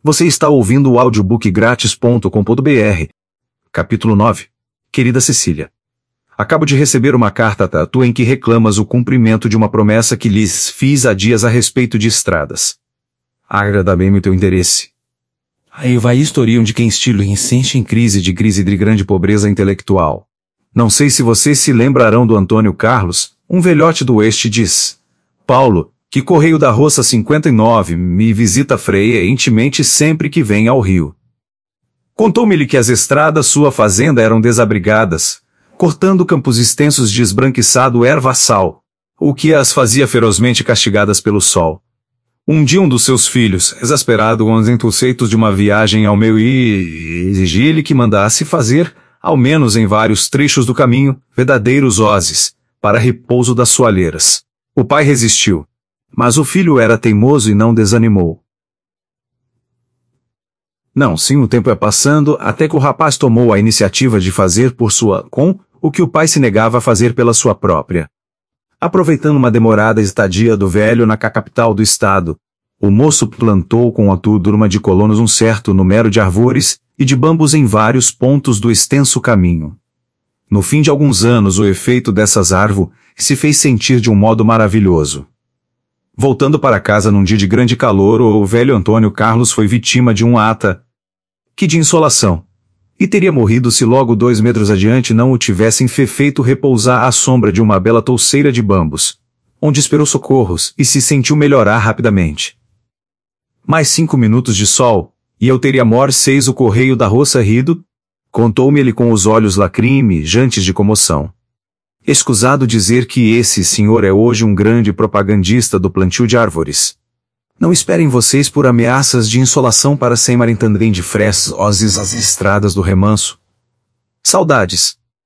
Você está ouvindo o audiobookgratis.com.br. Capítulo 9. Querida Cecília. Acabo de receber uma carta da tua em que reclamas o cumprimento de uma promessa que lhes fiz há dias a respeito de estradas. Agrada-me o teu interesse. Aí vai historiam de quem estilo insiste em crise de grande pobreza intelectual. Não sei se vocês se lembrarão do Antônio Carlos, um velhote do oeste diz. Paulo, que correio da Roça 59, me visita frequentemente sempre que vem ao Rio. Contou-me-lhe que as estradas sua fazenda eram desabrigadas, cortando campos extensos de esbranquiçado ervaçal, o que as fazia ferozmente castigadas pelo sol. Um dia um dos seus filhos, exasperado com os entusiasmos de uma viagem ao meu exigi-lhe que mandasse fazer, ao menos em vários trechos do caminho, verdadeiros ozes, para repouso das soalheiras. O pai resistiu. Mas o filho era teimoso e não desanimou. Não, sim, o tempo é passando, até que o rapaz tomou a iniciativa de fazer por sua o que o pai se negava a fazer pela sua própria. Aproveitando uma demorada estadia do velho na capital do estado, o moço plantou com a turma de colonos um certo número de árvores e de bambus em vários pontos do extenso caminho. No fim de alguns anos o efeito dessas árvores se fez sentir de um modo maravilhoso. Voltando para casa num dia de grande calor, o velho Antônio Carlos foi vítima de um ataque de insolação, e teria morrido se logo 2 metros adiante não o tivessem feito repousar à sombra de uma bela touceira de bambus, onde esperou socorros e se sentiu melhorar rapidamente. Mais 5 minutos de sol, e eu teria seis o correio da Roça rido, contou-me ele com os olhos lacrimejantes de comoção. Escusado dizer que esse senhor é hoje um grande propagandista do plantio de árvores. Não esperem vocês por ameaças de insolação para semearem de frescos as estradas do remanso. Saudades.